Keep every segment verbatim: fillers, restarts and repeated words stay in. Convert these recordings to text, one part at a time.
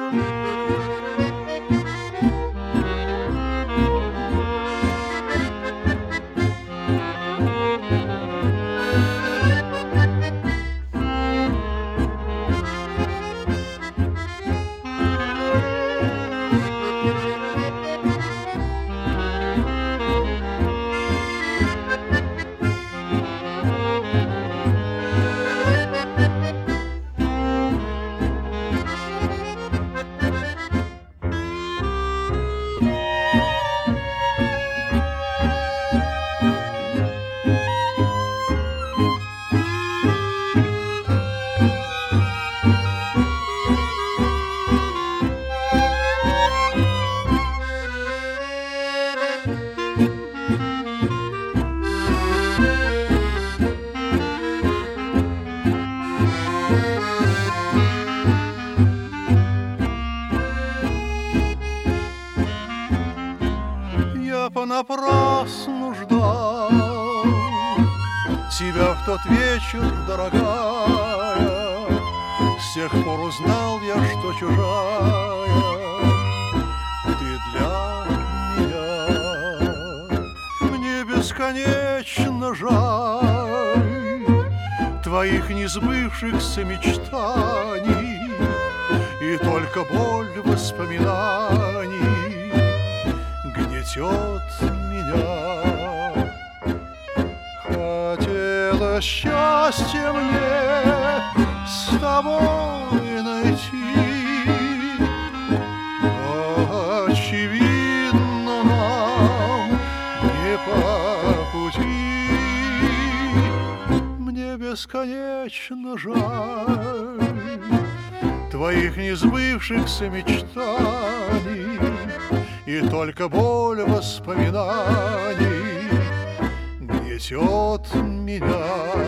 Понапрасну ждал тебя в тот вечер, дорогая. С тех пор узнал я, что чужая ты для меня. Мне бесконечно жаль твоих несбывшихся мечтаний, и только боль воспоминаний гнетет меня. Хотела счастье мне с тобой найти, очевидно, нам не по пути. Мне бесконечно жаль твоих несбывшихся мечтаний, и только боль воспоминаний гнетет меня.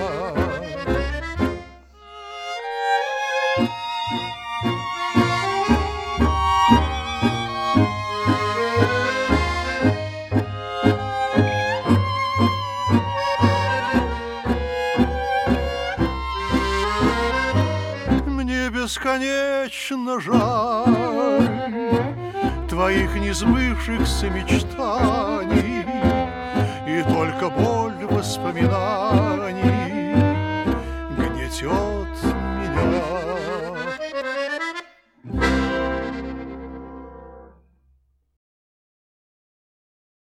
Мне бесконечно жаль твоих несбывшихся мечтаний, и только боль воспоминаний гнетет